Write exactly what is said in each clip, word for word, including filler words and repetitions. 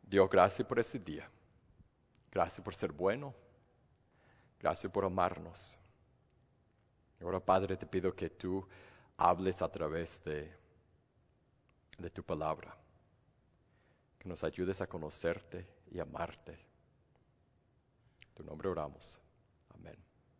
Dios, gracias por ese día. Gracias por ser bueno. Gracias por amarnos. Ahora, Padre, te pido que tú hables a través de, de tu palabra. Que nos ayudes a conocerte y amarte. En tu nombre oramos. Amén.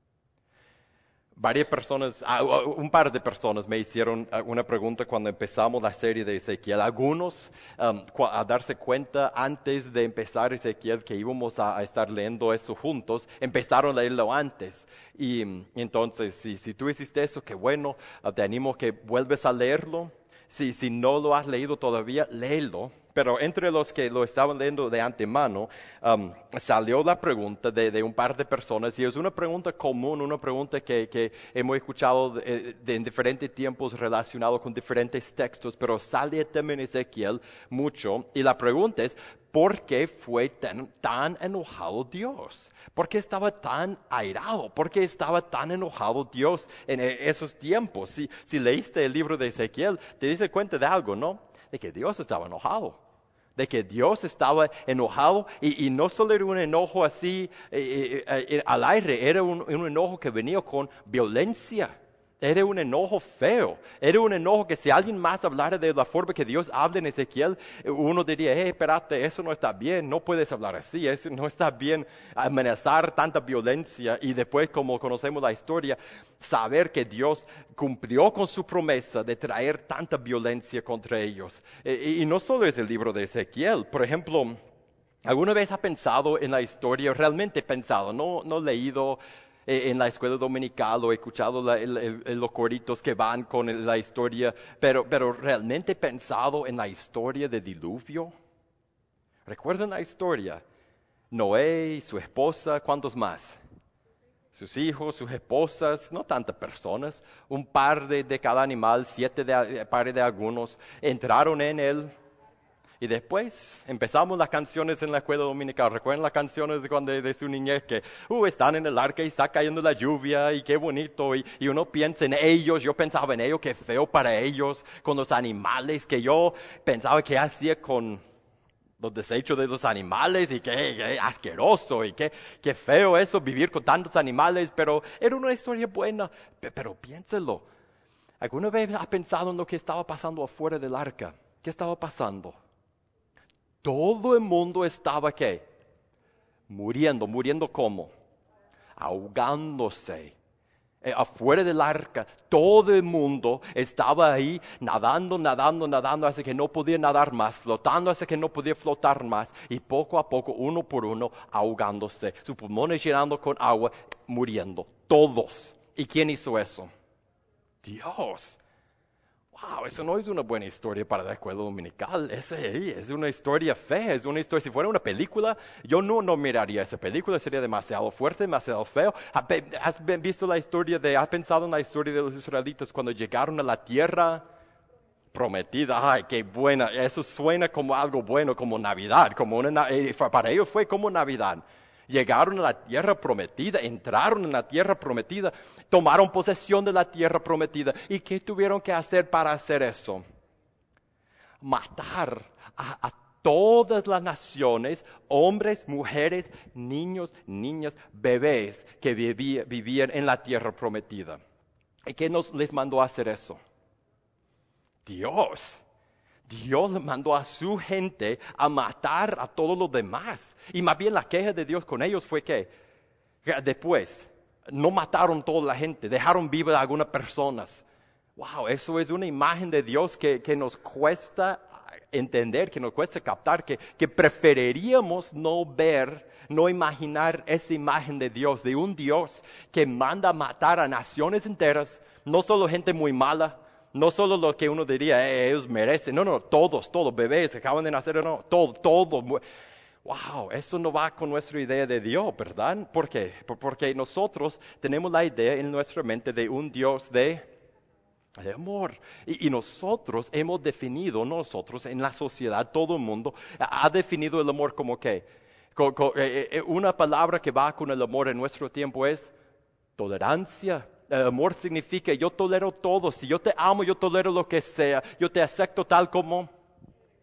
Varias personas, un par de personas me hicieron una pregunta cuando empezamos la serie de Ezequiel. Algunos, um, a darse cuenta antes de empezar Ezequiel que íbamos a, a estar leyendo eso juntos, empezaron a leerlo antes. Y, y entonces, si, si tú hiciste eso, qué bueno, te animo que vuelves a leerlo. Si, si no lo has leído todavía, léelo. Pero entre los que lo estaban leyendo de antemano, um, salió la pregunta de, de un par de personas, y es una pregunta común, una pregunta que, que hemos escuchado de, de, en diferentes tiempos relacionado con diferentes textos, pero sale también Ezequiel mucho, y la pregunta es, ¿por qué fue tan, tan enojado Dios? ¿Por qué estaba tan airado? ¿Por qué estaba tan enojado Dios en esos tiempos? Si, si leíste el libro de Ezequiel, te diste cuenta de algo, ¿no? De que Dios estaba enojado. De que Dios estaba enojado y, y no solo era un enojo así eh, eh, eh, al aire, era un, un enojo que venía con violencia. Era un enojo feo, era un enojo que si alguien más hablara de la forma que Dios habla en Ezequiel, uno diría, hey, espérate, eso no está bien, no puedes hablar así, eso no está bien amenazar tanta violencia. Y después, como conocemos la historia, saber que Dios cumplió con su promesa de traer tanta violencia contra ellos. Y, y no solo es el libro de Ezequiel, por ejemplo, ¿alguna vez ha pensado en la historia, realmente pensado, no, no leído en la escuela dominical o he escuchado la, el, el, los coritos que van con la historia, pero, pero realmente pensado en la historia del diluvio? ¿Recuerdan la historia? Noé, su esposa, ¿cuántos más? Sus hijos, sus esposas, no tantas personas, un par de, de cada animal, siete de, pares de algunos, entraron en él. Y después empezamos las canciones en la escuela dominical. ¿Recuerdan las canciones de, cuando, de su niñez que uh, están en el arca y está cayendo la lluvia y qué bonito? Y, y uno piensa en ellos, yo pensaba en ellos, qué feo para ellos, con los animales, que yo pensaba que hacía con los desechos de los animales y qué, qué asqueroso y qué, qué feo eso, vivir con tantos animales, pero era una historia buena. Pero, pero piénselo, ¿alguna vez has pensado en lo que estaba pasando afuera del arca? ¿Qué estaba pasando? Todo el mundo estaba, ¿qué? Muriendo. ¿Muriendo cómo? Ahogándose. Eh, afuera del arca, todo el mundo estaba ahí nadando, nadando, nadando, hasta que no podía nadar más, flotando hasta que no podía flotar más, y poco a poco, uno por uno, ahogándose, sus pulmones llenando con agua, muriendo, todos. ¿Y quién hizo eso? Dios. Wow, eso no es una buena historia para la escuela dominical. Ese es una historia fea, es una historia. Si fuera una película, yo no, no miraría esa película, sería demasiado fuerte, demasiado feo. ¿Has visto la historia de, has pensado en la historia de los israelitas cuando llegaron a la tierra prometida? Ay, qué buena, eso suena como algo bueno, como Navidad, como una, para ellos fue como Navidad. Llegaron a la tierra prometida, entraron en la tierra prometida, tomaron posesión de la tierra prometida. ¿Y qué tuvieron que hacer para hacer eso? Matar a, a todas las naciones, hombres, mujeres, niños, niñas, bebés que vivía, vivían en la tierra prometida. ¿Y quién nos les mandó a hacer eso? Dios. Dios mandó a su gente a matar a todos los demás. Y más bien la queja de Dios con ellos fue que, que después no mataron toda la gente, dejaron vivas a algunas personas. Wow, eso es una imagen de Dios que, que nos cuesta entender, que nos cuesta captar, que, que preferiríamos no ver, no imaginar esa imagen de Dios, de un Dios que manda a matar a naciones enteras, no solo gente muy mala, no solo lo que uno diría, eh, ellos merecen, no, no, todos, todos, bebés, acaban de nacer, no, todo, todo. Wow, eso no va con nuestra idea de Dios, ¿verdad? ¿Por qué? Porque nosotros tenemos la idea en nuestra mente de un Dios de, de amor. Y, y nosotros hemos definido, nosotros en la sociedad, todo el mundo, ha definido el amor como que, co, co, eh, eh, una palabra que va con el amor en nuestro tiempo es tolerancia. El amor significa yo tolero todo. Si yo te amo, yo tolero lo que sea. Yo te acepto tal como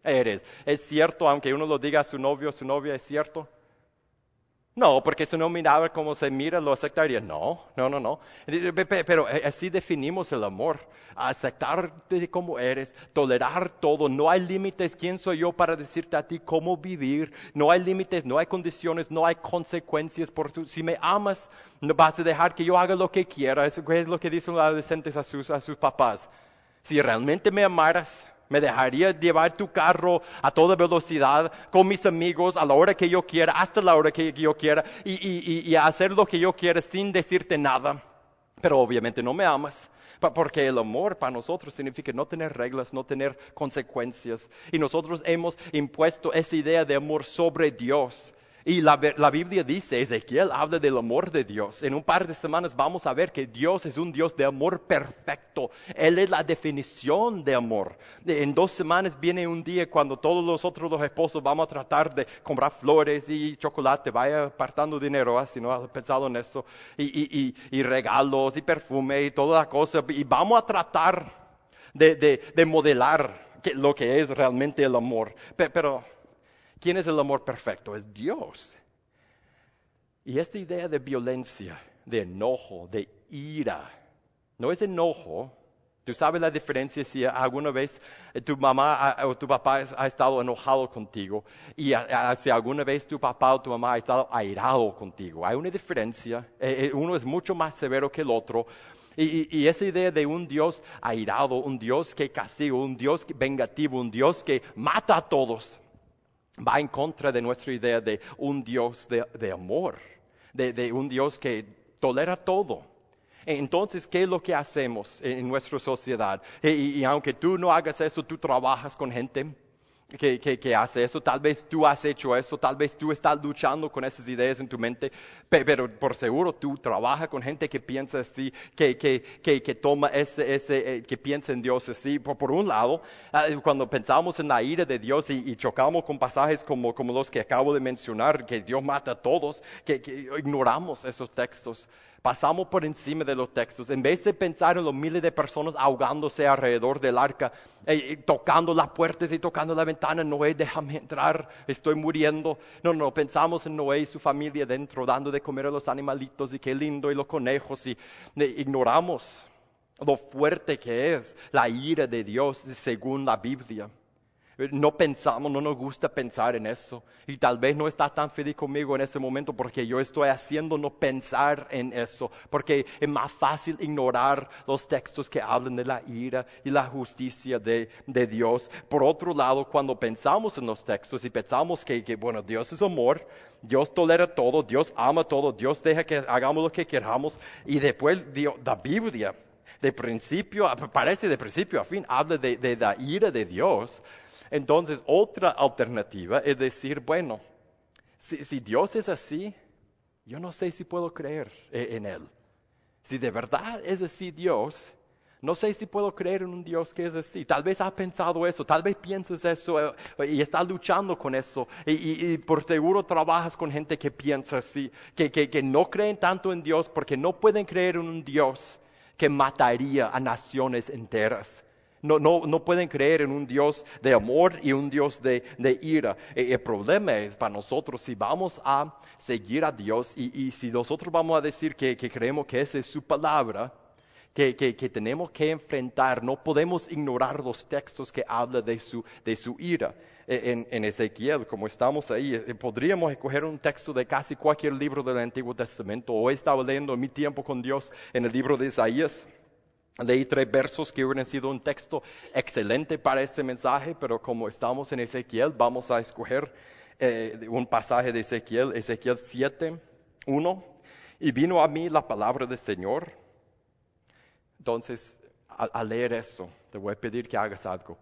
eres. ¿Es cierto, aunque uno lo diga a su novio o su novia, es cierto? No, porque si no miraba como se mira, lo aceptaría. No, no, no, no. Pero así definimos el amor. Aceptarte como eres, tolerar todo. No hay límites. ¿Quién soy yo para decirte a ti cómo vivir? No hay límites, no hay condiciones, no hay consecuencias. Por tu, si me amas, no vas a dejar que yo haga lo que quiera. Eso es lo que dicen los adolescentes a sus, a sus papás. Si realmente me amaras, me dejaría llevar tu carro a toda velocidad con mis amigos a la hora que yo quiera, hasta la hora que yo quiera, y, y, y hacer lo que yo quiera sin decirte nada. Pero obviamente no me amas, porque el amor para nosotros significa no tener reglas, no tener consecuencias. Y nosotros hemos impuesto esa idea de amor sobre Dios. Y la, la Biblia dice, Ezequiel habla del amor de Dios. En un par de semanas vamos a ver que Dios es un Dios de amor perfecto. Él es la definición de amor. En dos semanas viene un día cuando todos nosotros los esposos vamos a tratar de comprar flores y chocolate. Vaya apartando dinero, ¿eh? Si no has pensado en eso. Y, y, y, y regalos y perfume y toda la cosa. Y vamos a tratar de, de, de modelar que, lo que es realmente el amor. Pero... pero ¿quién es el amor perfecto? Es Dios. Y esta idea de violencia, de enojo, de ira, no es enojo. Tú sabes la diferencia si alguna vez tu mamá o tu papá ha estado enojado contigo y si alguna vez tu papá o tu mamá ha estado airado contigo. Hay una diferencia. Uno es mucho más severo que el otro. Y, y, y esa idea de un Dios airado, un Dios que castiga, un Dios vengativo, un Dios que mata a todos, va en contra de nuestra idea de un Dios de, de amor, de, de un Dios que tolera todo. Entonces, ¿qué es lo que hacemos en nuestra sociedad? Y, y aunque tú no hagas eso, tú trabajas con gente que, que, que hace eso. Tal vez tú has hecho eso, tal vez tú estás luchando con esas ideas en tu mente, pero por seguro tú trabajas con gente que piensa así, que, que, que, que toma ese, ese, que piensa en Dios así. Por, por un lado, cuando pensamos en la ira de Dios y, y chocamos con pasajes como, como los que acabo de mencionar, que Dios mata a todos, que, que ignoramos esos textos. Pasamos por encima de los textos. En vez de pensar en los miles de personas ahogándose alrededor del arca, eh, tocando las puertas y tocando la ventana, Noé, déjame entrar, estoy muriendo. No, no, pensamos en Noé y su familia dentro, dando de comer a los animalitos y qué lindo, y los conejos, y eh, ignoramos lo fuerte que es la ira de Dios según la Biblia. No pensamos, no nos gusta pensar en eso. Y tal vez no estás tan feliz conmigo en ese momento porque yo estoy haciendo no pensar en eso. Porque es más fácil ignorar los textos que hablan de la ira y la justicia de, de Dios. Por otro lado, cuando pensamos en los textos y pensamos que, que, bueno, Dios es amor, Dios tolera todo, Dios ama todo, Dios deja que hagamos lo que queramos. Y después Dios, la Biblia, de principio, parece de principio a fin, habla de, de la ira de Dios. Entonces, otra alternativa es decir, bueno, si, si Dios es así, yo no sé si puedo creer en Él. Si de verdad es así Dios, no sé si puedo creer en un Dios que es así. Tal vez has pensado eso, tal vez piensas eso eh, y estás luchando con eso. Y, y, y por seguro trabajas con gente que piensa así, que, que, que no creen tanto en Dios porque no pueden creer en un Dios que mataría a naciones enteras. No, no, no pueden creer en un Dios de amor y un Dios de, de ira. El, el problema es para nosotros si vamos a seguir a Dios y, y si nosotros vamos a decir que, que creemos que esa es su palabra, que, que, que tenemos que enfrentar, no podemos ignorar los textos que hablan de su, de su ira. En, en Ezequiel, como estamos ahí, podríamos escoger un texto de casi cualquier libro del Antiguo Testamento. Hoy estaba leyendo mi tiempo con Dios en el libro de Isaías. Leí tres versos que hubieran sido un texto excelente para este mensaje, pero como estamos en Ezequiel, vamos a escoger eh, un pasaje de Ezequiel, Ezequiel siete, uno. Y vino a mí la palabra del Señor. Entonces, al leer esto, te voy a pedir que hagas algo.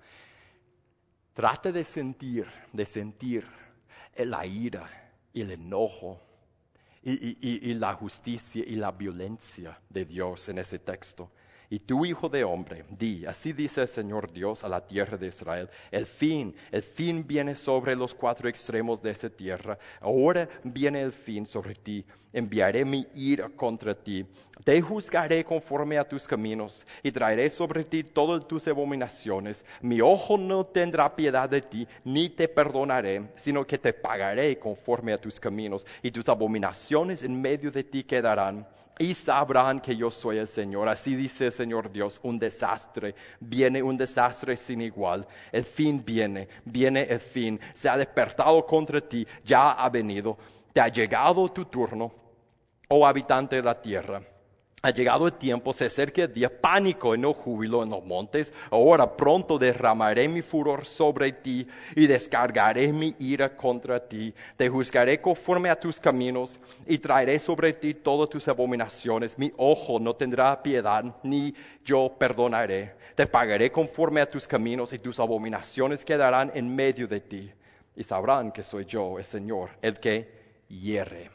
Trata de sentir, de sentir la ira y el enojo y, y, y, y la justicia y la violencia de Dios en ese texto. Y tú, hijo de hombre, di, así dice el Señor Dios a la tierra de Israel, el fin, el fin viene sobre los cuatro extremos de esa tierra, ahora viene el fin sobre ti, enviaré mi ira contra ti, te juzgaré conforme a tus caminos, y traeré sobre ti todas tus abominaciones, mi ojo no tendrá piedad de ti, ni te perdonaré, sino que te pagaré conforme a tus caminos, y tus abominaciones en medio de ti quedarán. Y sabrán que yo soy el Señor. Así dice el Señor Dios, un desastre. Viene un desastre sin igual. El fin viene, viene el fin. Se ha despertado contra ti, ya ha venido. Te ha llegado tu turno, oh habitante de la tierra. Ha llegado el tiempo, se acerca el día, pánico y no júbilo en los montes. Ahora pronto derramaré mi furor sobre ti y descargaré mi ira contra ti. Te juzgaré conforme a tus caminos y traeré sobre ti todas tus abominaciones. Mi ojo no tendrá piedad, ni yo perdonaré. Te pagaré conforme a tus caminos y tus abominaciones quedarán en medio de ti. Y sabrán que soy yo, el Señor, el que hiere.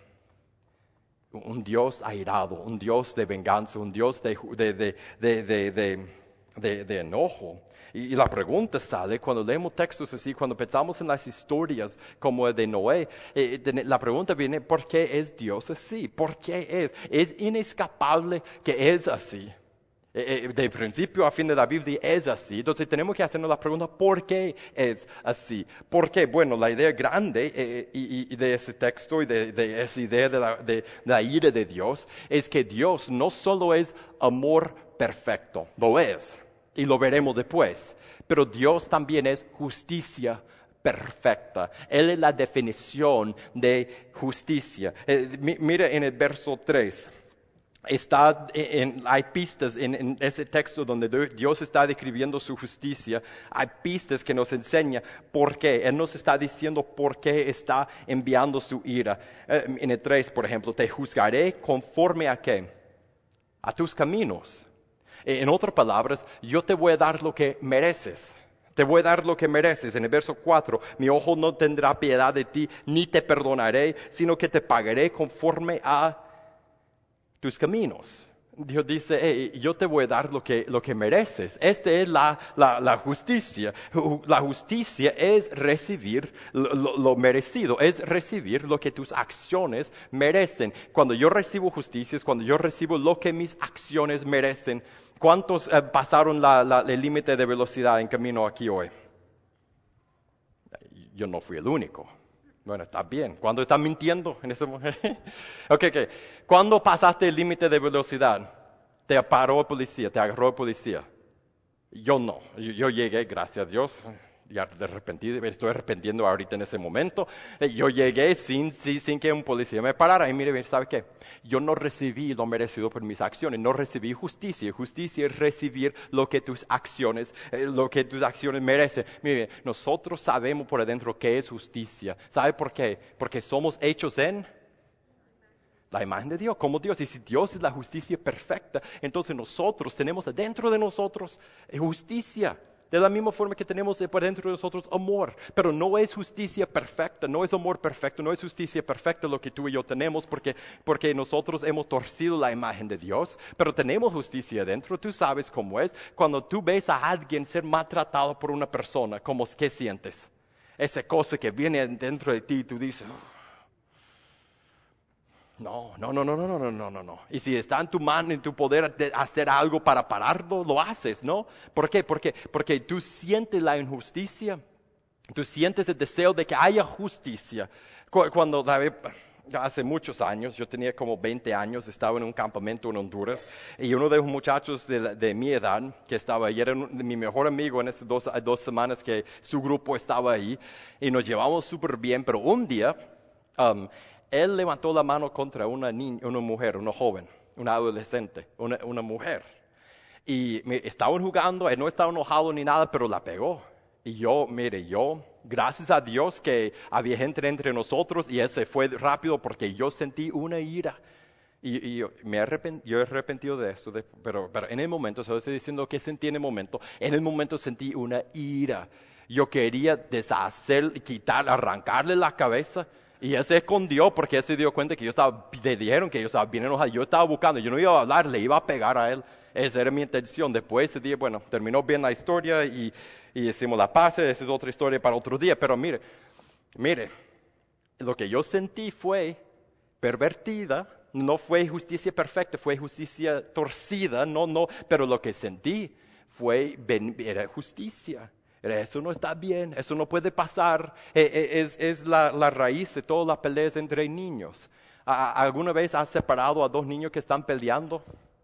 Un Dios airado, un Dios de venganza, un Dios de, de, de, de, de, de, de, de enojo. Y, y la pregunta sale cuando leemos textos así, cuando pensamos en las historias como el de Noé, eh, de, la pregunta viene, ¿por qué es Dios así? ¿Por qué es? Es inescapable que es así. De principio a fin de la Biblia es así. Entonces tenemos que hacernos la pregunta, ¿por qué es así? ¿Por qué? Bueno, la idea grande eh, y, y de ese texto y de, de esa idea de la, de, de la ira de Dios es que Dios no solo es amor perfecto, lo es, y lo veremos después, pero Dios también es justicia perfecta. Él es la definición de justicia. Eh, mire en el verso tres. Está en, hay pistas en, en ese texto donde Dios está describiendo su justicia. Hay pistas que nos enseñan por qué. Él nos está diciendo por qué está enviando su ira. Eh, en el tres, por ejemplo, te juzgaré conforme a qué? A tus caminos. En otras palabras, yo te voy a dar lo que mereces. Te voy a dar lo que mereces. En el verso cuatro, mi ojo no tendrá piedad de ti, ni te perdonaré, sino que te pagaré conforme a tus caminos. Dios dice, hey, yo te voy a dar lo que, lo que mereces. Esta es la, la, la justicia. La justicia es recibir lo, lo, lo merecido, es recibir lo que tus acciones merecen. Cuando yo recibo justicia, es cuando yo recibo lo que mis acciones merecen. ¿Cuántos eh, pasaron la, la, el límite de velocidad en camino aquí hoy? Yo no fui el único. Bueno, está bien. ¿Cuándo estás mintiendo en ese momento? ok, ok. ¿Cuándo pasaste el límite de velocidad? Te paró el policía, te agarró el policía. Yo no. Yo, yo llegué, gracias a Dios. Ya de repente, estoy arrepentiendo ahorita en ese momento. Yo llegué sin, sin, sin que un policía me parara. Y mire, ¿sabe qué? Yo no recibí lo merecido por mis acciones. No recibí justicia. Justicia es recibir lo que tus acciones, eh, lo que tus acciones merecen. Mire, nosotros sabemos por adentro qué es justicia. ¿Sabe por qué? Porque somos hechos en la imagen de Dios, como Dios. Y si Dios es la justicia perfecta, entonces nosotros tenemos adentro de nosotros justicia. De la misma forma que tenemos por dentro de nosotros amor. Pero no es justicia perfecta, no es amor perfecto, no es justicia perfecta lo que tú y yo tenemos porque, porque nosotros hemos torcido la imagen de Dios. Pero tenemos justicia dentro, tú sabes cómo es. Cuando tú ves a alguien ser maltratado por una persona, ¿cómo, ¿qué sientes? Esa cosa que viene dentro de ti y tú dices... No, no, no, no, no, no, no, no, no. Y si está en tu mano, en tu poder de hacer algo para pararlo, lo haces, ¿no? ¿Por qué? Porque, porque tú sientes la injusticia, tú sientes el deseo de que haya justicia. Cuando hace muchos años, yo tenía como veinte años, estaba en un campamento en Honduras y uno de los muchachos de, de mi edad que estaba ahí era mi mejor amigo en esas dos, dos semanas que su grupo estaba ahí y nos llevamos súper bien, pero un día... Um, Él levantó la mano contra una niña, una mujer, una joven, una adolescente, una, una mujer. Y me, estaban jugando, él no estaba enojado ni nada, pero la pegó. Y yo, mire, yo, gracias a Dios que había gente entre nosotros y él se fue rápido porque yo sentí una ira. Y, y yo, me arrepent, yo he arrepentido de eso, de, pero, pero en el momento, solo estoy diciendo que sentí en el momento, en el momento sentí una ira. Yo quería deshacer, quitar, arrancarle la cabeza. Y él se escondió porque él se dio cuenta que yo estaba, le dijeron que yo estaba bien enojado. Yo estaba buscando, yo no iba a hablar, le iba a pegar a él. Esa era mi intención. Después de ese día, bueno, terminó bien la historia y, y hicimos la paz. Esa es otra historia para otro día. Pero mire, mire, lo que yo sentí fue pervertida. No fue justicia perfecta, fue justicia torcida. No, no, pero lo que sentí fue, era justicia. Era, eso no está bien, eso no puede pasar. Es, es la, la raíz de todas las peleas entre niños. ¿Alguna vez has separado a dos niños que están peleando?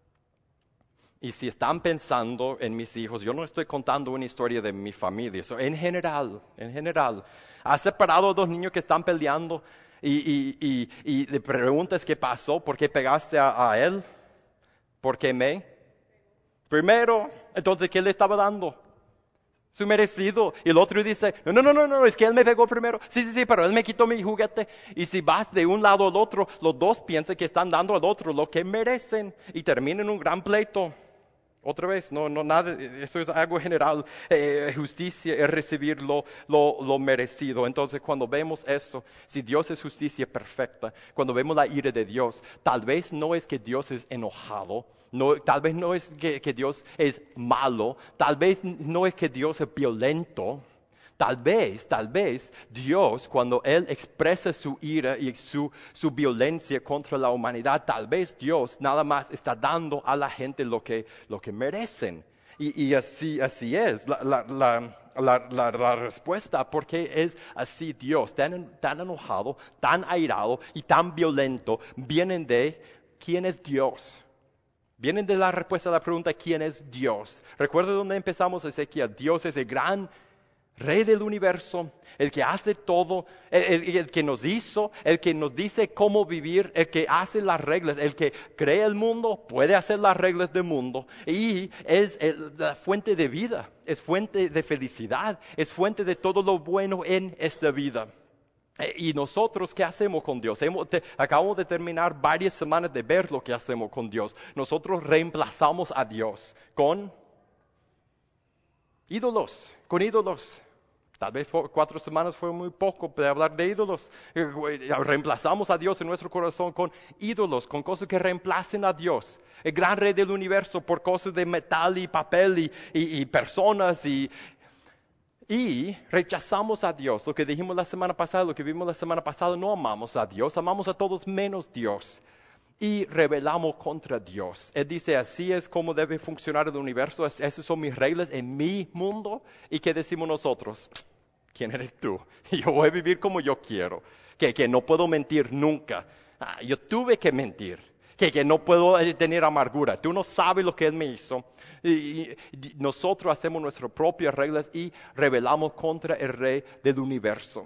Y si están pensando en mis hijos, yo no estoy contando una historia de mi familia, eso en general, en general. ¿Has separado a dos niños que están peleando y, y, y, y le preguntas qué pasó? ¿Por qué pegaste a, a él? ¿Por qué me? Primero, entonces, ¿qué le estaba dando? Su merecido. Y el otro dice, no, no, no, no, no, es que él me pegó primero. Sí, sí, sí, pero él me quitó mi juguete. Y si vas de un lado al otro, los dos piensan que están dando al otro lo que merecen. Y termina en un gran pleito. Otra vez, no, no, nada, eso es algo general. Eh, justicia es recibir lo, lo, lo merecido. Entonces, cuando vemos eso, si Dios es justicia perfecta, cuando vemos la ira de Dios, tal vez no es que Dios es enojado, no, tal vez no es que, que Dios es malo, tal vez no es que Dios es violento. Tal vez, tal vez Dios, cuando Él expresa su ira y su, su violencia contra la humanidad, tal vez Dios nada más está dando a la gente lo que, lo que merecen. Y, y así, así es la, la, la, la, la, la respuesta, porque es así Dios, tan, tan enojado, tan airado y tan violento, vienen de ¿quién es Dios? Vienen de la respuesta a la pregunta ¿quién es Dios? ¿Recuerda dónde empezamos, Ezequiel? Dios es el gran Rey del universo, el que hace todo, el, el, el que nos hizo, el que nos dice cómo vivir, el que hace las reglas, el que crea el mundo, puede hacer las reglas del mundo y es el, la fuente de vida, es fuente de felicidad, es fuente de todo lo bueno en esta vida. Y nosotros, ¿qué hacemos con Dios? Hemos, te, acabamos de terminar varias semanas de ver lo que hacemos con Dios. Nosotros reemplazamos a Dios con ídolos, con ídolos. Tal vez cuatro semanas fue muy poco de hablar de ídolos. Reemplazamos a Dios en nuestro corazón con ídolos, con cosas que reemplacen a Dios. El gran Rey del universo por cosas de metal y papel y, y, y personas. Y, y rechazamos a Dios. Lo que dijimos la semana pasada, lo que vimos la semana pasada, no amamos a Dios, amamos a todos menos Dios. Y rebelamos contra Dios. Él dice, así es como debe funcionar el universo, esas son mis reglas en mi mundo. ¿Y qué decimos nosotros? ¿Quién eres tú? Yo voy a vivir como yo quiero, que, que no puedo mentir nunca. Ah, yo tuve que mentir, que, que no puedo tener amargura. Tú no sabes lo que Él me hizo. Y, y, y nosotros hacemos nuestras propias reglas y rebelamos contra el Rey del universo.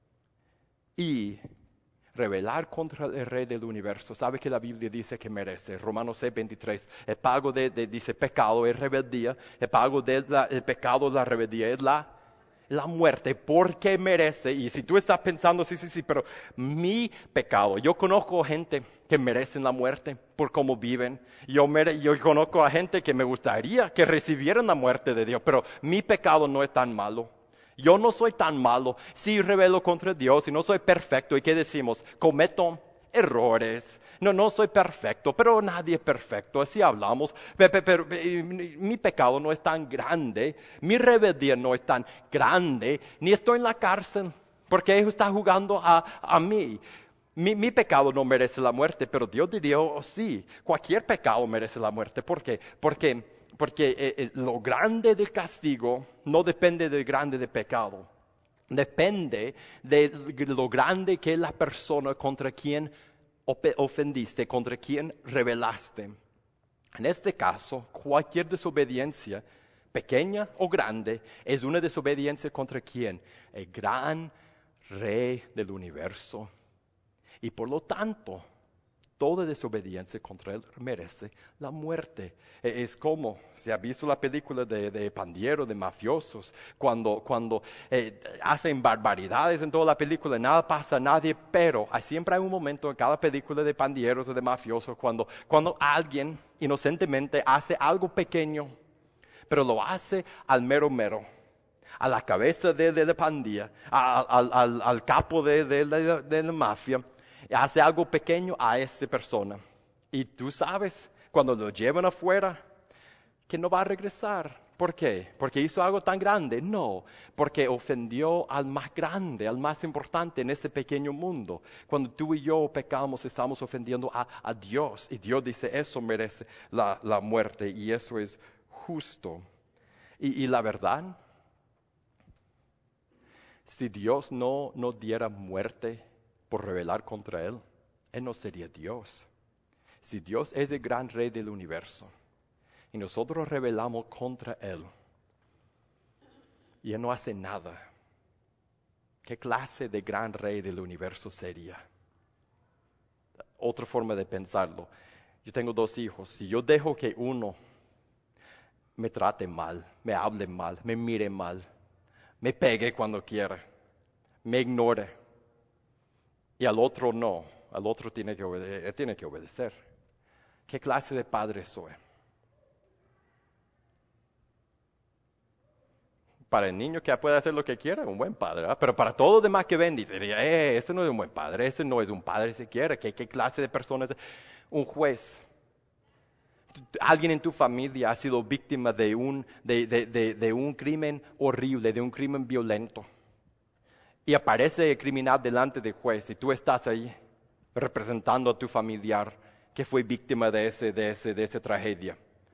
Y rebelar contra el Rey del universo, ¿sabe que la Biblia dice que merece? Romanos seis veintitrés, el pago de, de dice pecado es rebeldía, el pago del de pecado de la rebeldía es la, la muerte, porque merece. Y si tú estás pensando, sí, sí, sí, pero mi pecado, yo conozco gente que merecen la muerte por cómo viven, yo, mere, yo conozco a gente que me gustaría que recibieran la muerte de Dios, pero mi pecado no es tan malo. Yo no soy tan malo, sí rebelo contra Dios y no soy perfecto. ¿Y qué decimos? Cometo errores. No, no soy perfecto, pero nadie es perfecto. Así hablamos. Pero, pero, pero mi pecado no es tan grande, mi rebeldía no es tan grande, ni estoy en la cárcel porque ellos están jugando a, a mí. Mi, mi pecado no merece la muerte, pero Dios diría, oh, sí, cualquier pecado merece la muerte. ¿Por qué? Porque... Porque eh, lo grande del castigo no depende del grande del pecado. Depende de lo grande que es la persona contra quien ofendiste, contra quien rebelaste. En este caso, cualquier desobediencia, pequeña o grande, es una desobediencia contra quien? El gran Rey del universo. Y por lo tanto, toda desobediencia contra Él merece la muerte. Es como, se ha visto la película de, de pandilleros, de mafiosos, cuando, cuando eh, hacen barbaridades en toda la película, nada pasa a nadie, pero hay, siempre hay un momento en cada película de pandilleros o de mafiosos cuando, cuando alguien inocentemente hace algo pequeño, pero lo hace al mero mero, a la cabeza de, de la pandilla, a, al, al, al capo de, de, de, de la mafia. Hace algo pequeño a esa persona. Y tú sabes, cuando lo llevan afuera, que no va a regresar. ¿Por qué? ¿Porque hizo algo tan grande? No, porque ofendió al más grande, al más importante en este pequeño mundo. Cuando tú y yo pecamos, estamos ofendiendo a, a Dios. Y Dios dice, eso merece la, la muerte y eso es justo. Y, y la verdad, si Dios no nos diera muerte por rebelar contra Él, Él no sería Dios. Si Dios es el gran rey del universo, y nosotros rebelamos contra Él, y Él no hace nada, ¿qué clase de gran rey del universo sería? Otra forma de pensarlo. Yo tengo dos hijos. Si yo dejo que uno me trate mal, me hable mal, me mire mal, me pegue cuando quiera, me ignore, y al otro no, al otro tiene que obede- tiene que obedecer, ¿qué clase de padre soy? Para el niño que puede hacer lo que quiera, un buen padre, ¿verdad? Pero para todos los demás que ven, diría, eh, ese no es un buen padre, ese no es un padre siquiera. ¿Qué, qué clase de persona es? Un juez. Alguien en tu familia ha sido víctima de un, de, de, de, de un crimen horrible, de un crimen violento. Y aparece el criminal delante del juez y tú estás ahí representando a tu familiar que fue víctima de, ese, de, ese, de esa tragedia.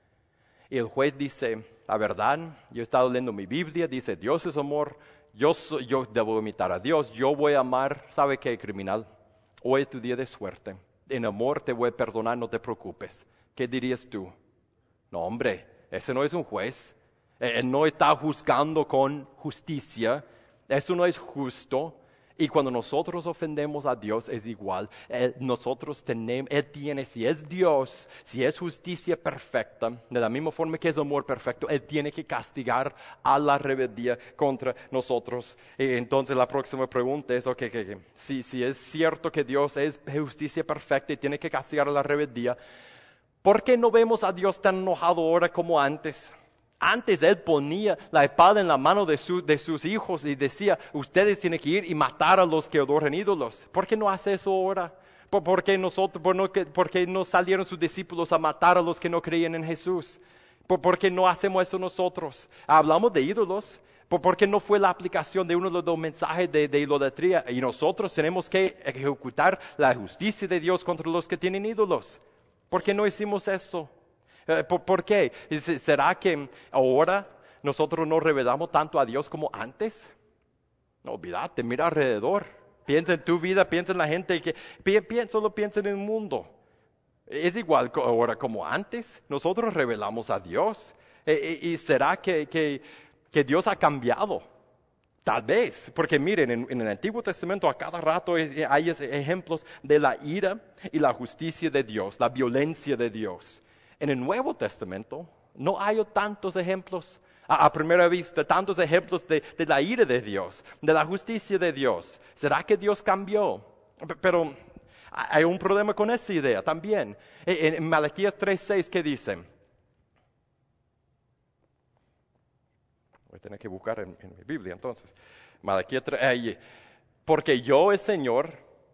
Y el juez dice, la verdad, yo he estado leyendo mi Biblia, dice, Dios es amor, yo, soy, yo debo imitar a Dios, yo voy a amar, ¿sabe qué, criminal? Hoy es tu día de suerte, en amor te voy a perdonar, no te preocupes. ¿Qué dirías tú? No, hombre, ese no es un juez, él no está juzgando con justicia, eso no es justo. Y cuando nosotros ofendemos a Dios es igual. Él, nosotros tenemos, Él tiene, si es Dios, si es justicia perfecta, de la misma forma que es amor perfecto, Él tiene que castigar a la rebeldía contra nosotros. Y entonces la próxima pregunta es, okay, okay, okay. Si, si es cierto que Dios es justicia perfecta y tiene que castigar a la rebeldía, ¿por qué no vemos a Dios tan enojado ahora como antes? Antes Él ponía la espada en la mano de, su, de sus hijos y decía, ustedes tienen que ir y matar a los que adoran ídolos. ¿Por qué no hace eso ahora? ¿Por, por, qué, nosotros, por, no, por qué no salieron sus discípulos a matar a los que no creían en Jesús? ¿Por, por qué no hacemos eso nosotros? Hablamos de ídolos. ¿Por, por qué no fue la aplicación de uno de los mensajes de, de idolatría? Y nosotros tenemos que ejecutar la justicia de Dios contra los que tienen ídolos. ¿Por qué no hicimos eso? ¿Por, ¿Por qué? ¿Será que ahora nosotros no revelamos tanto a Dios como antes? No, olvídate, mira alrededor. Piensa en tu vida, piensa en la gente, que piensa, solo piensa en el mundo. Es igual ahora como antes. Nosotros revelamos a Dios. ¿Y, y será que, que, que Dios ha cambiado? Tal vez, porque miren, en, en el Antiguo Testamento a cada rato hay ejemplos de la ira y la justicia de Dios, la violencia de Dios. En el Nuevo Testamento no hay tantos ejemplos, a, a primera vista, tantos ejemplos de, de la ira de Dios, de la justicia de Dios. ¿Será que Dios cambió? Pero hay un problema con esa idea también. En, en Malaquías tres seis, ¿qué dice? Voy a tener que buscar en, en mi Biblia entonces. Malaquías tres, eh, porque yo, el Señor,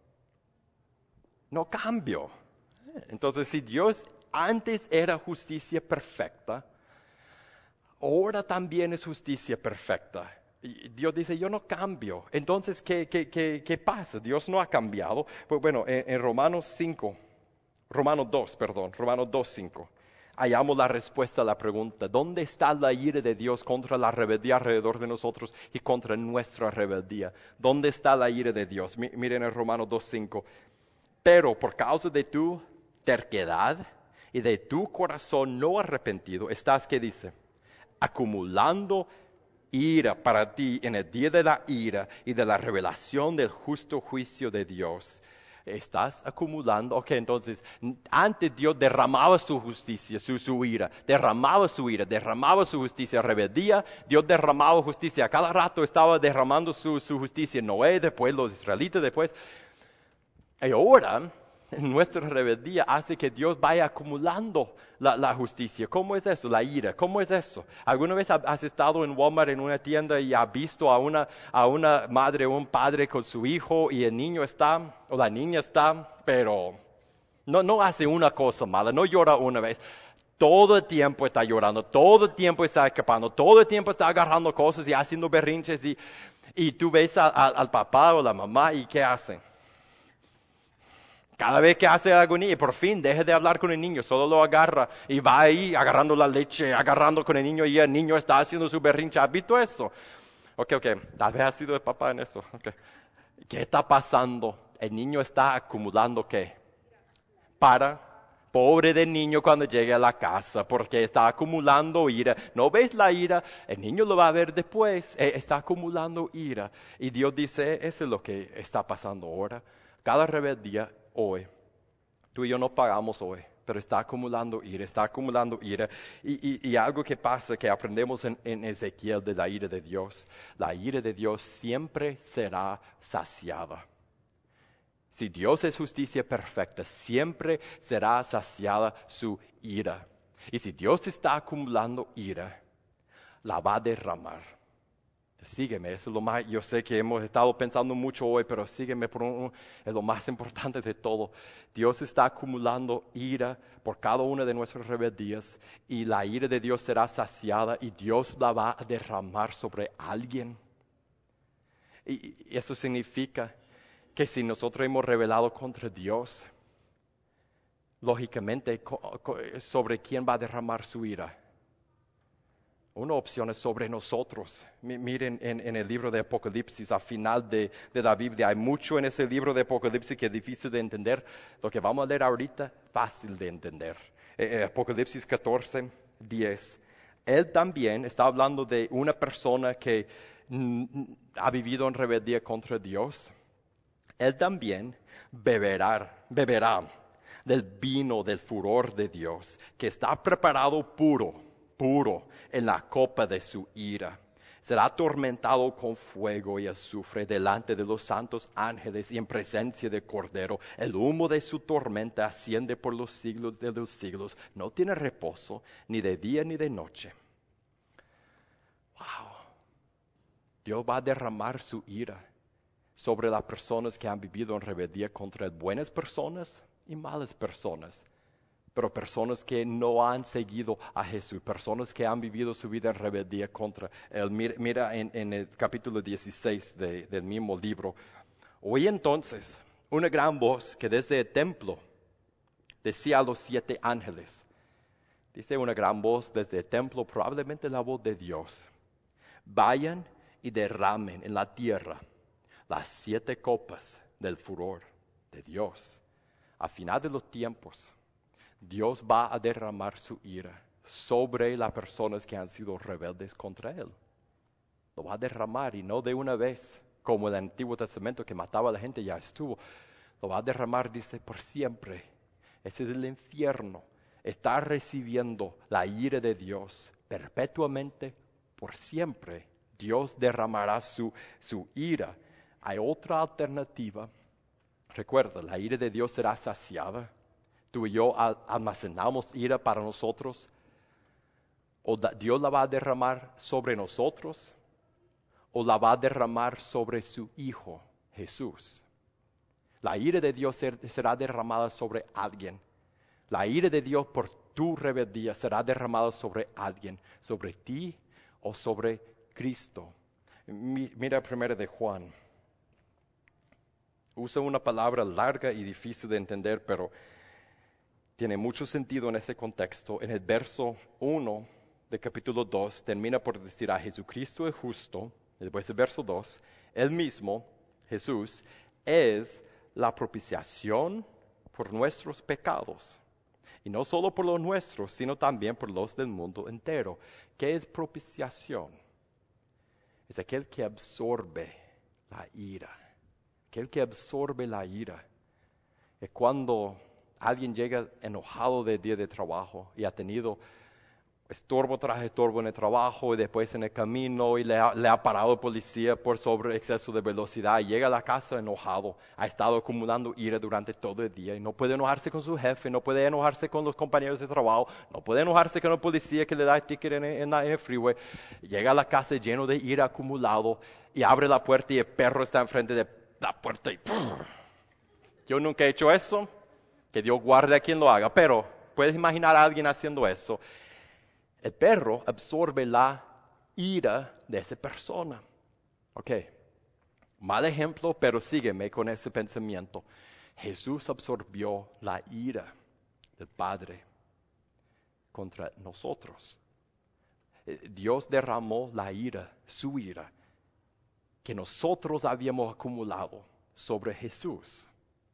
no cambio. Entonces, si Dios antes era justicia perfecta, ahora también es justicia perfecta. Y Dios dice, yo no cambio. Entonces, ¿qué, qué, qué, qué pasa? Dios no ha cambiado. Pues bueno, en, en Romanos cinco, Romanos dos, perdón, Romanos dos, cinco, hallamos la respuesta a la pregunta, ¿dónde está la ira de Dios contra la rebeldía alrededor de nosotros y contra nuestra rebeldía? ¿Dónde está la ira de Dios? Miren en Romanos dos, cinco. Pero por causa de tu terquedad y de tu corazón no arrepentido, estás, ¿qué dice? Acumulando ira para ti en el día de la ira y de la revelación del justo juicio de Dios. Estás acumulando, ok, entonces, antes Dios derramaba su justicia, su, su ira, derramaba su ira, derramaba su justicia, rebeldía, Dios derramaba justicia, a cada rato estaba derramando su, su justicia, Noé después, los israelitas después, y ahora nuestra rebeldía hace que Dios vaya acumulando la, la justicia. ¿Cómo es eso? La ira. ¿Cómo es eso? ¿Alguna vez has estado en Walmart en una tienda y has visto a una, a una madre o un padre con su hijo y el niño está, o la niña está, pero no, no hace una cosa mala, no llora una vez? todo el tiempo está llorando, todo el tiempo está escapando, todo el tiempo está agarrando cosas y haciendo berrinches. Y, y tú ves a, a, al papá o la mamá y ¿qué hacen? Cada vez que hace algo niño, por fin deje de hablar con el niño, solo lo agarra y va ahí agarrando la leche, agarrando con el niño y el niño está haciendo su berrinche. ¿Has visto eso? Ok, ok, tal vez ha sido el papá en esto. Okay. ¿Qué está pasando? El niño está acumulando ¿qué? Para, pobre del niño cuando llegue a la casa, porque está acumulando ira. ¿No ves la ira? El niño lo va a ver después, está acumulando ira. Y Dios dice, eso es lo que está pasando ahora. Cada rebeldía hoy, tú y yo no pagamos hoy, pero está acumulando ira, está acumulando ira. Y, y, y algo que pasa, que aprendemos en, en Ezequiel de la ira de Dios, la ira de Dios siempre será saciada. Si Dios es justicia perfecta, siempre será saciada su ira. Y si Dios está acumulando ira, la va a derramar. Sígueme, eso es lo más, yo sé que hemos estado pensando mucho hoy, pero sígueme, por un, es lo más importante de todo. Dios está acumulando ira por cada una de nuestras rebeldías y la ira de Dios será saciada y Dios la va a derramar sobre alguien. Y, y eso significa que si nosotros hemos rebelado contra Dios, lógicamente, co, co, ¿sobre quién va a derramar su ira? Una opción es sobre nosotros. Miren en, en el libro de Apocalipsis, al final de, de la Biblia, hay mucho en ese libro de Apocalipsis que es difícil de entender. Lo que vamos a leer ahorita, fácil de entender. Eh, Apocalipsis catorce, diez. Él también está hablando de una persona que mm, ha vivido en rebeldía contra Dios. Él también beberá, beberá del vino del furor de Dios, que está preparado puro. puro en la copa de su ira. Será atormentado con fuego y azufre delante de los santos ángeles y en presencia del Cordero. El humo de su tormenta asciende por los siglos de los siglos. No tiene reposo ni de día ni de noche. Wow. Dios va a derramar su ira sobre las personas que han vivido en rebeldía contra él. Buenas personas y malas personas. Pero personas que no han seguido a Jesús, personas que han vivido su vida en rebeldía contra él. Mira, mira en, en el capítulo dieciséis de, del mismo libro. Oí entonces una gran voz que desde el templo decía a los siete ángeles. Dice una gran voz desde el templo, probablemente la voz de Dios. Vayan y derramen en la tierra las siete copas del furor de Dios. A final de los tiempos, Dios va a derramar su ira sobre las personas que han sido rebeldes contra Él. Lo va a derramar y no de una vez, como el Antiguo Testamento que mataba a la gente ya estuvo. Lo va a derramar, dice, por siempre. Ese es el infierno. Está recibiendo la ira de Dios perpetuamente, por siempre. Dios derramará su, su ira. Hay otra alternativa. Recuerda, la ira de Dios será saciada. Tú y yo almacenamos ira para nosotros, o Dios la va a derramar sobre nosotros, o la va a derramar sobre su Hijo, Jesús. La ira de Dios será derramada sobre alguien. La ira de Dios por tu rebeldía será derramada sobre alguien, sobre ti o sobre Cristo. Mira primero de Juan. Usa una palabra larga y difícil de entender, pero tiene mucho sentido en ese contexto. En el verso uno del capítulo dos termina por decir a Jesucristo es justo. Después del verso dos, Él mismo, Jesús, es la propiciación por nuestros pecados. Y no solo por los nuestros, sino también por los del mundo entero. ¿Qué es propiciación? Es aquel que absorbe la ira. Aquel que absorbe la ira. Es cuando alguien llega enojado del día de trabajo y ha tenido estorbo tras estorbo en el trabajo y después en el camino y le ha, le ha parado el policía por sobre exceso de velocidad y llega a la casa enojado. Ha estado acumulando ira durante todo el día y no puede enojarse con su jefe, no puede enojarse con los compañeros de trabajo, no puede enojarse con el policía que le da el ticket en, en, en el freeway. Llega a la casa lleno de ira acumulado y abre la puerta y el perro está enfrente de la puerta y ¡pum! Yo nunca he hecho eso. Que Dios guarde a quien lo haga, pero ¿Puedes imaginar a alguien haciendo eso? El perro absorbe la ira de esa persona. Ok, mal ejemplo, pero sígueme con ese pensamiento. Jesús absorbió la ira del Padre contra nosotros. Dios derramó la ira, su ira, que nosotros habíamos acumulado sobre Jesús.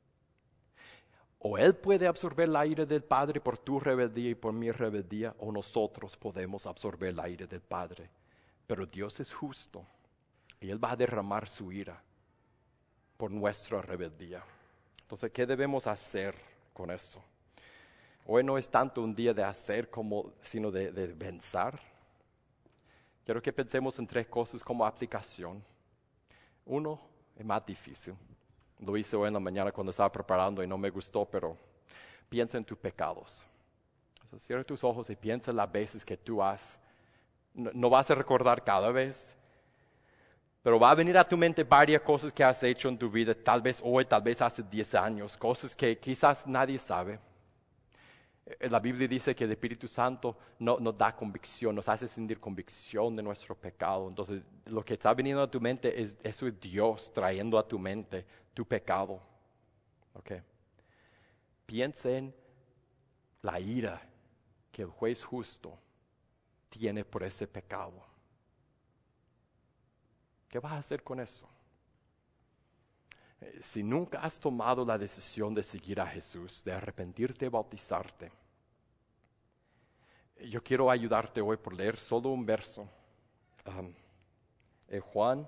O Él puede absorber la ira del Padre por tu rebeldía y por mi rebeldía, o nosotros podemos absorber la ira del Padre. Pero Dios es justo y Él va a derramar su ira por nuestra rebeldía. Entonces, ¿qué debemos hacer con eso? Hoy no es tanto un día de hacer como, sino de, de pensar. Quiero que pensemos en tres cosas como aplicación. Uno, es más difícil. Lo hice hoy en la mañana cuando estaba preparando y no me gustó, pero piensa en tus pecados. Entonces, cierra tus ojos y piensa las veces que tú has. No, no vas a recordar cada vez, pero va a venir a tu mente varias cosas que has hecho en tu vida, tal vez hoy, tal vez hace diez años, cosas que quizás nadie sabe. La Biblia dice que el Espíritu Santo no, nos da convicción, nos hace sentir convicción de nuestro pecado. Entonces, lo que está viniendo a tu mente, es, eso es Dios trayendo a tu mente tu pecado. Okay. Piensa en la ira que el juez justo tiene por ese pecado. ¿Qué vas a hacer con eso? Si nunca has tomado la decisión de seguir a Jesús, de arrepentirte y bautizarte, yo quiero ayudarte hoy por leer solo un verso. Um, en Juan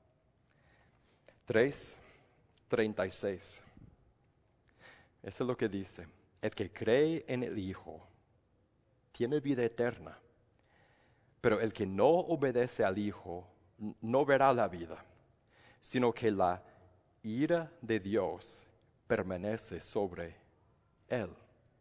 tres, treinta y seis. Eso es lo que dice. El que cree en el Hijo tiene vida eterna, pero el que no obedece al Hijo no verá la vida, sino que la ira de Dios permanece sobre él.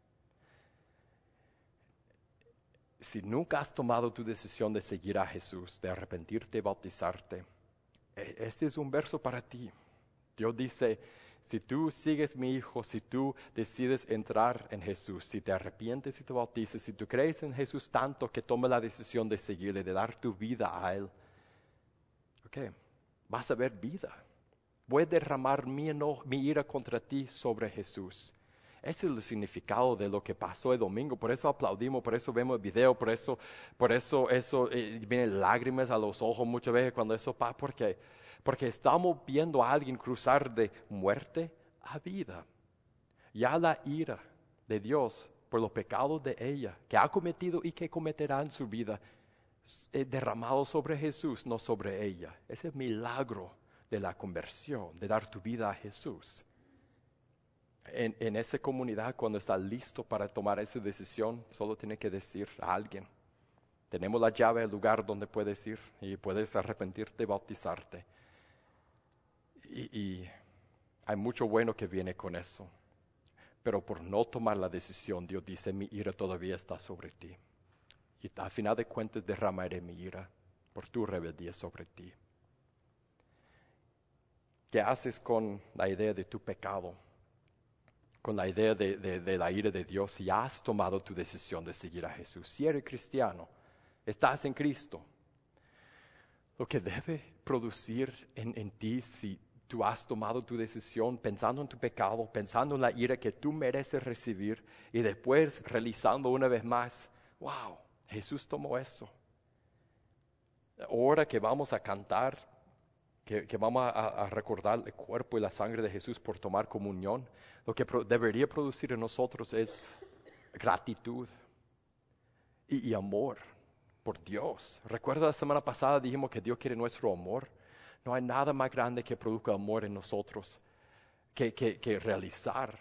Si nunca has tomado tu decisión de seguir a Jesús, de arrepentirte y bautizarte, este es un verso para ti. Dios dice, si tú sigues mi Hijo, si tú decides entrar en Jesús, si te arrepientes y te bautizas, si tú crees en Jesús tanto que tomes la decisión de seguirle, de dar tu vida a Él, okay, vas a ver vida. Voy a derramar mi, eno, mi ira contra ti sobre Jesús. Ese es el significado de lo que pasó el domingo. Por eso aplaudimos, por eso vemos el video, por eso, por eso, eso eh, vienen lágrimas a los ojos muchas veces cuando eso pasa. ¿Por qué? Porque estamos viendo a alguien cruzar de muerte a vida. Ya la ira de Dios por los pecados de ella, que ha cometido y que cometerá en su vida, es derramado sobre Jesús, no sobre ella. Ese es el milagro de la conversión, de dar tu vida a Jesús. En, en esa comunidad, cuando estás listo para tomar esa decisión, solo tienes que decir a alguien. Tenemos la llave del lugar donde puedes ir y puedes arrepentirte y bautizarte. Y, y hay mucho bueno que viene con eso. Pero por no tomar la decisión, Dios dice, mi ira todavía está sobre ti. Y al final de cuentas derramaré mi ira por tu rebeldía sobre ti. ¿Qué haces con la idea de tu pecado? Con la idea de, de, de la ira de Dios, si has tomado tu decisión de seguir a Jesús, si eres cristiano, estás en Cristo. Lo que debe producir en, en ti, si tú has tomado tu decisión pensando en tu pecado, pensando en la ira que tú mereces recibir, y después realizando una vez más, wow, Jesús tomó eso. Ahora que vamos a cantar, Que, que vamos a, a recordar el cuerpo y la sangre de Jesús por tomar comunión, lo que pro, debería producir en nosotros es gratitud y, y amor por Dios. Recuerda la semana pasada dijimos que Dios quiere nuestro amor. No hay nada más grande que produzca amor en nosotros que, que, que realizar.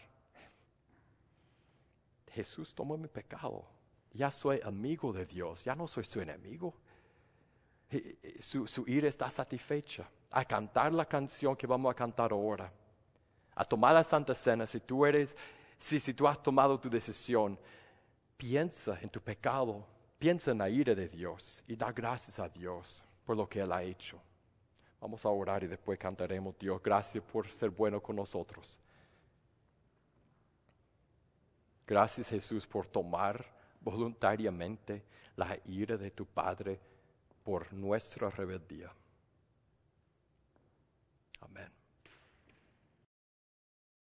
Jesús tomó mi pecado. Ya soy amigo de Dios, ya no soy su enemigo. Su, su ira está satisfecha. A cantar la canción que vamos a cantar ahora, a tomar la Santa Cena, si tú eres, si, si tú has tomado tu decisión, piensa en tu pecado, piensa en la ira de Dios y da gracias a Dios por lo que Él ha hecho. Vamos a orar y después cantaremos. Dios, gracias por ser bueno con nosotros. Gracias, Jesús, por tomar voluntariamente la ira de tu Padre por nuestra rebeldía. Amén.